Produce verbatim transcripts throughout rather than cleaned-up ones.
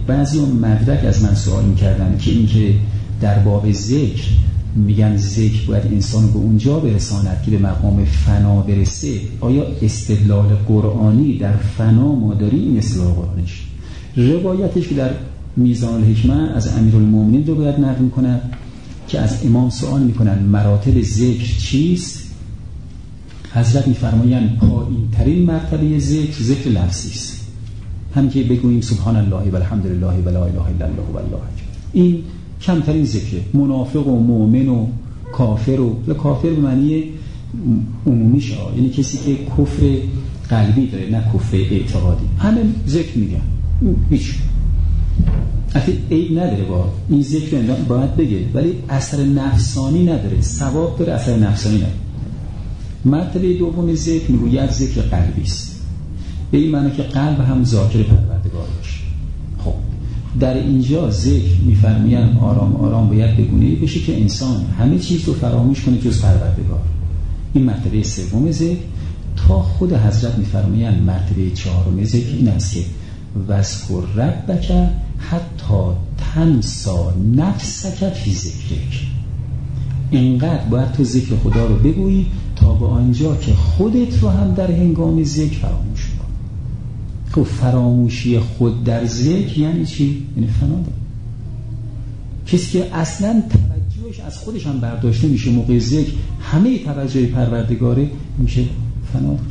بعضی مدرک از من سوال میکردن که این که در باب ذکر میگن ذکر باید انسان رو به اونجا برساند که به مقام فنا برسه، آیا استدلال قرآنی در فنا ما داریم؟ استدلال قرآنیش روایتش که در میزان الحکمه از امیرالمومنین رو باید نقل میکنن که از امام سوال میکنن مراتب ذکر چیست؟ حضرت میفرمایند پایین ترین مرتبه ذکر ذکر لفظی است، هم که بگوییم سبحان الله و الحمد لله و لا اله الا الله و الله اکبر. این کمترین ذکره. منافق و مؤمن و کافر و یا کافر به معنی عمومیش ها، یعنی کسی که کفر قلبی داره نه کفر اعتقادی، همه ذکر میگن. هیچ اصلا عیب نداره با این ذکر باید بگه، ولی اثر نفسانی نداره، ثواب داره، اثر نفسانی نداره. مرتبه دوم ذکر میگوید ذکر قلبی است، به این معنی که قلب هم ذاکر پروردگار باشه. خب در اینجا ذکر میفرمایند آرام آرام باید بگونه بشه که انسان همه چیز رو فراموش کنه جز پروردگار. این مرتبه سوم ذکر. تا خود حضرت میفرمایند مرتبه چهارم ذکر این است که وذکر ربک حتی تنسا نفسک فی ذکرک. اینقدر باید تو ذکر خدا رو بگویی تا به آنجا که خودت رو هم در هنگام ذکر فراموش کن. خب فراموشی خود در ذکر یعنی چی؟ یعنی فنا داره. کسی که اصلا توجهش از خودش هم برداشته میشه موقع ذکر، همه توجه پروردگاره، میشه فنا داره.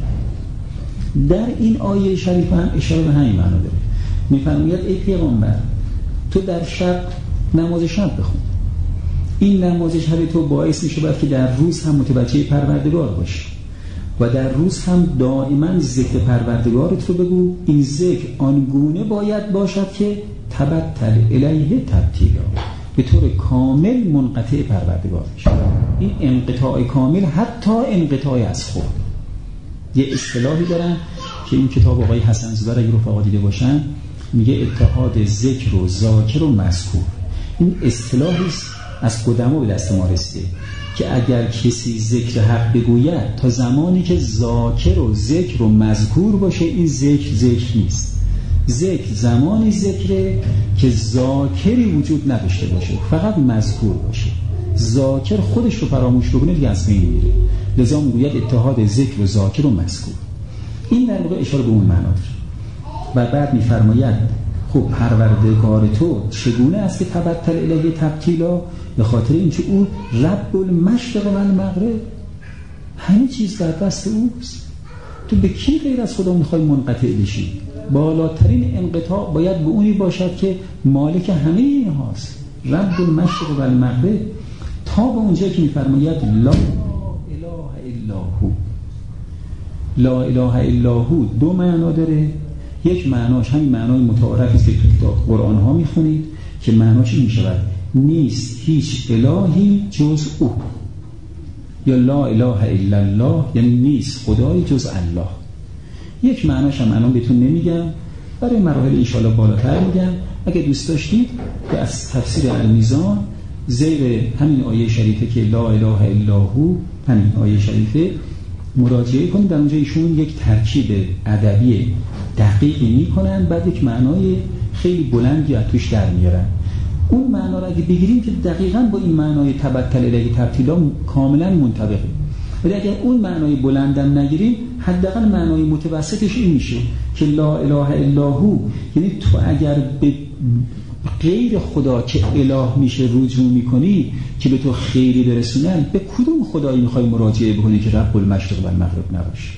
در این آیه شریف هم اشاره به همین معنا داره. میفرماید ای پیغمبر تو در شب نماز شب بخون. این نماز شب تو باعث میشه باید که در روز هم متوجه پروردگار باشی و در روز هم دائما ذکر پروردگارت رو بگو. این ذکر آنگونه باید باشد که تبتل الیه تبتیلا، به طور کامل منقطع پروردگار بشه. این انقطاع کامل حتی انقطاع از خود. یه اصطلاحی دارن که این کتاب آقای حسن زاده اگه رفقا دیده باشن میگه اتحاد ذکر و ذاکر و مذکور. این اصطلاحی از قدما به دست ما رسیده که اگر کسی ذکر حق بگوید تا زمانی که ذاکر و ذکر و مذکور باشه این ذکر ذکر نیست. ذکر زمانی ذکره که ذاکری وجود نداشته باشه، فقط مذکور باشه. ذاکر خودش رو فراموش بکنه دیگه از بین میره. لذا میگوید اتحاد ذکر و ذاکر و مذکور. این در واقع اشاره به اون معنا داره. و بعد میفرماید خب پروردگار تو چگونه است که تبتل الیه تبتیلا؟ به خاطر اینکه او رب المشرق و المغرب، همه چیز در دست اوست. تو به کی غیر از خدا میخوای منقطع بشی؟ بالاترین انقطاع باید به اونی باشد که مالک همه این هاست، رب المشرق و المغرب. تا به اونجا که میفرماید لا اله الا هو. لا اله الا هو دو معنا داره. یک معناش همین معنای متعارفی است که تو قرآن ها میخونید که معناش این میشود نیست هیچ الهی جز او، یا لا اله الا الله یعنی نیست خدایی جز الله. یک معناش هم الان بهتون نمیگم، برای مراحل انشاءالله بالاتر میگم. اگه دوست داشتید که از تفسیر المیزان زیر همین آیه شریفه که لا اله الا هو، همین آیه شریفه مراجعه کنید. در اونجا ایشون یک ترکیب ادبی دقیقی میکنن، بعد یک معنای خیلی بلندی از توش در میارن. اون معنا رو اگه بگیریم که دقیقاً با این معنای تبتل الیه تبتیلا کاملا منطبقه، ولی اگر اون معنای بلندم نگیریم حداقل معنای متوسطش این میشه که لا اله الا هو، یعنی تو اگر به غیر خدا که اله میشه رجوع میکنی که به تو خیری برسونن، به کدوم خدایی میخوای مراجعه بکنی که رب المشرق و المغرب نباشه؟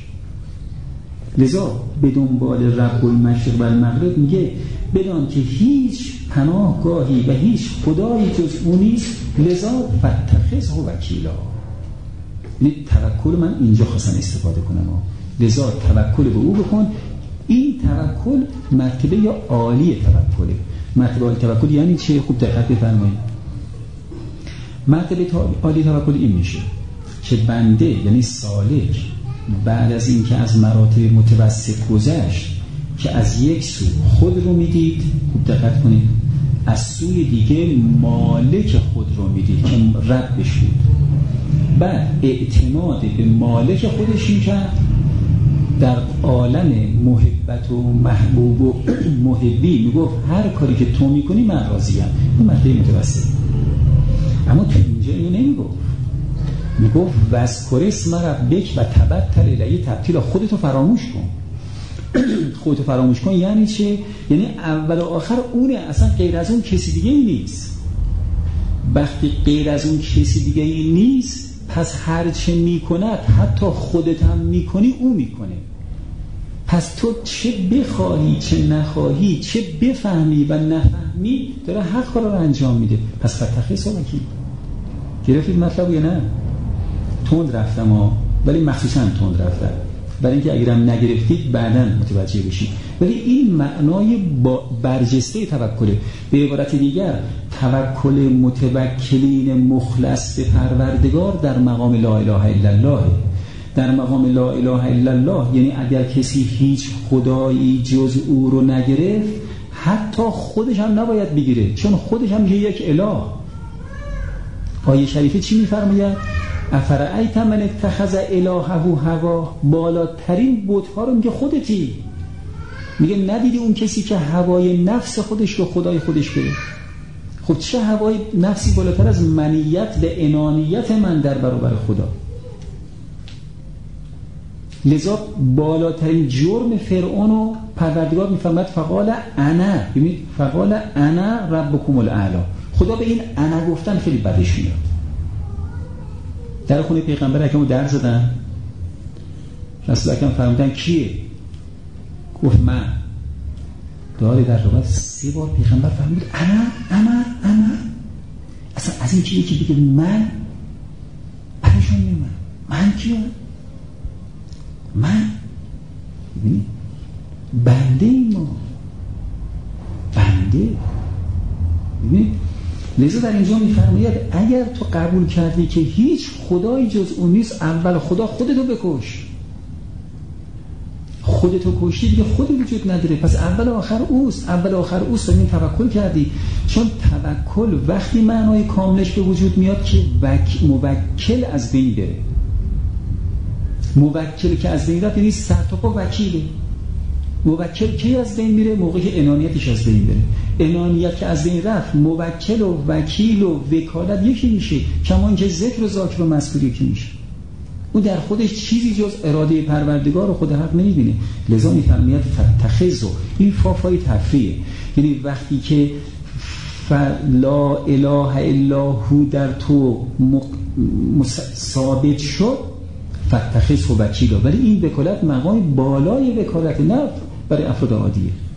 لذا به دنبال رب المشرق و المغرب میگه بدان که هیچ پناهگاهی و هیچ خدایی جز او نیست، لذا فاتخذه وکیلا. یعنی توکل من اینجا خواستم استفاده کنم، لذا توکل به او بکن. این توکل مرتبه یا عالی توکله. مرتبه عالی توکل یعنی چه؟ خوب دقت بفرمایید. مرتبه عالی توکل این میشه که بنده یعنی سالک بعد از اینکه از مراتب متوسط گذشت که از یک سو خود رو میدید، خوب دقت کنید، از سوی دیگه مالک خود رو میدید که ربش بود، بعد اعتماد به مالک خودش میکرد در عالم محبت و محبوب و محبی میگفت هر کاری که تو میکنی من راضیم. این مطلب متوسط. اما تو اینجا اینو نمیگفت. میگفت وذکر اسم ربک و تبتل الیه تبتیلا. خودتو فراموش کن. خودتو فراموش کن یعنی چه؟ یعنی اول و آخر اونه، اصلا غیر از اون کسی دیگه ای نیست. وقتی غیر از اون کسی دیگه ای نیست، پس هر چه میکند حتی خودت هم میکنی او میکنه. پس تو چه بخواهی چه نخواهی، چه بفهمی و نفهمی، داره حق کار رو انجام میده. پس فتخی سالکی. گرفتید مطلب یا نه؟ تند رفتم ها، ولی مخصوصا تند رفتم برای اینکه اگرم نگرفتید بعداً متوجه بشید. ولی این معنای برجسته توکله. به عبارت دیگر توکل متوکلین مخلص به پروردگار در مقام لا اله الا الله. در مقام لا اله الا الله یعنی اگر کسی هیچ خدایی جز او رو نگرفت، حتی خودش هم نباید بگیره، چون خودش هم یک اله. آیه شریفه چی می‌فرماید؟ افرأیت من اتخذ الهه هوا. بالاترین بت‌ها رو میگه خودتی. میگه ندیدی اون کسی که هوای نفس خودش رو خدای خودش گرفت؟ خب چه هوای نفسی بالاتر از منیت به انانیت من در برابر خدا؟ لذا بالاترین جرم فرعون و پروردگار میفهمد فقال انا. ببینید فقال انا ربکم الاعلی. خدا به این انا گفتن خیلی بدش میاد. در خونه پیغمبر اکرم در زدن، رسول اکرم فرمودن کیه؟ گفت من. داره در رابط سه بار پیغمبر فرمود انا انا انا. اصلا از این که یکی بگه من پریشان میمونم. من کیم؟ من ببینید بنده ای ما بنده. ببینید لذا در اینجا میفرماید اگر تو قبول کردی که هیچ خدایی جز اون نیست، اول خدا خودتو بکش. خودتو کشتی دیگه خودت وجود نداره، پس اول و آخر اوست. اول و آخر اوست. این توکل کردی. چون توکل وقتی معنای کاملش به وجود میاد که وک... موکل از بین بره. موکل که از بین رفت یعنی سرتاپا وکیله. موکل کی از بین میره؟ موقعی انانیتش از بین بره. انانیت که از بین رفت، موکل و وکیل و وکالت یکی میشه. کما اینکه ذکر و ذاکر و مذکور یکی میشه. اون در خودش چیزی جز اراده پروردگار رو خود حق نمیبینه. لذا میفرماید فتخذوا. این فافای تفریه، یعنی وقتی که لا اله الا هو در تو ثابت شد فتخذوا وکیلا. ولی این وکالت مقام بالای وکالت، نه برای افراد عادیه.